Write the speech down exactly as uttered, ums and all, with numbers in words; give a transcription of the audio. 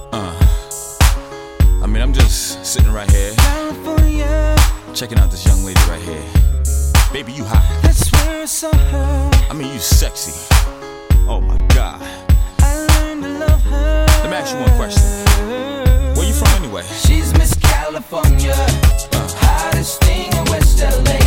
Uh, I mean, I'm just sitting right here, California, checking out this young lady right here. Baby, you hot. that's where I saw her. I mean, you sexy. Oh my God. I learned to love her. Let me ask you one question. Where you from anyway? She's Miss California, Uh. hottest thing in West L A.